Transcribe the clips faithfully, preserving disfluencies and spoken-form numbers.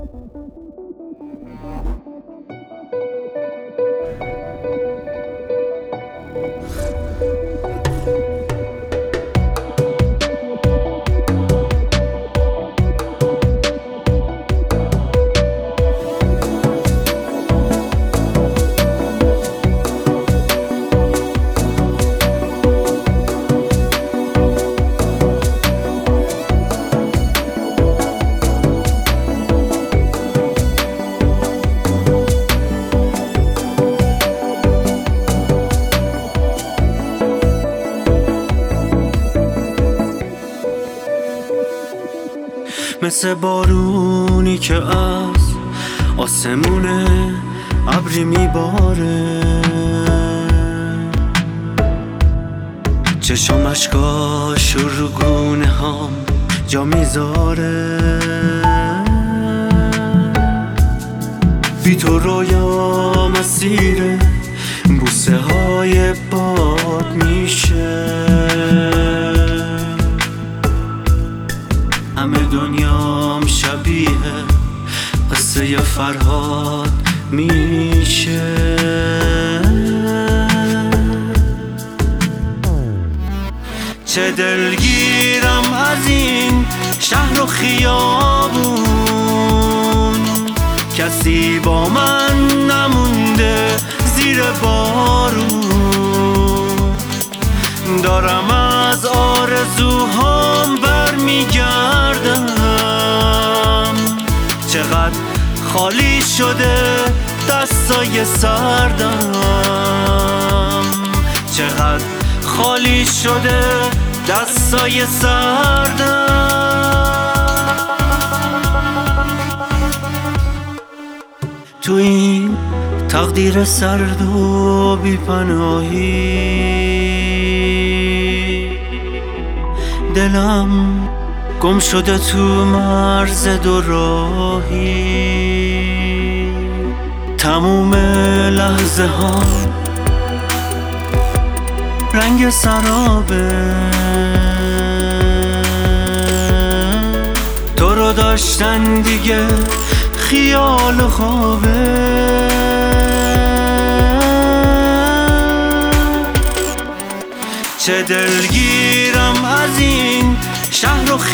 مثل بارونی که از آسمونه ابری میباره، چشم اشکاش رو گونه هم جا میذاره. بی تو رویا مسیر بوسه های باد میشه، همه دنیام شبیه قصه فرهاد میشه. چه دلگیرم از این شهر و خیابون، کسی با من نمونده زیر بارون. دارم از آرزوهام برمیگردم، چقدر خالی شده دستای سردم، چقدر خالی شده دستای سردم. تو این تقدیر سرد و بی پناهی، دلم گم شده تو مرز دو راهی. تموم لحظه ها رنگ سرابه، تو رو داشتن دیگه خیال و خوابه. چه دلگیرم از این شهر و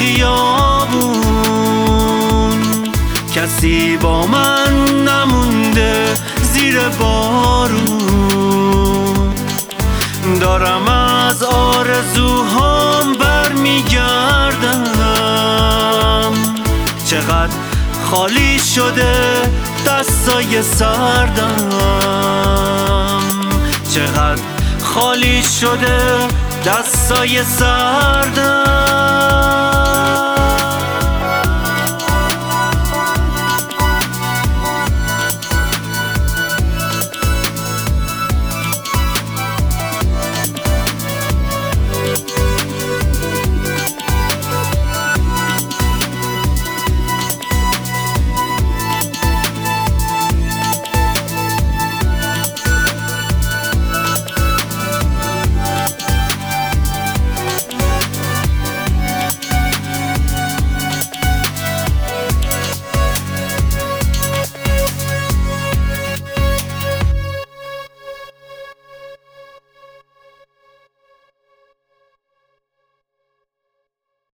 خیابون، کسی با من نمونده زیر بارون. دارم از آرزوهام برمیگردم، چقدر خالی شده دستای سردم، چقدر خالی شده دستای سردم.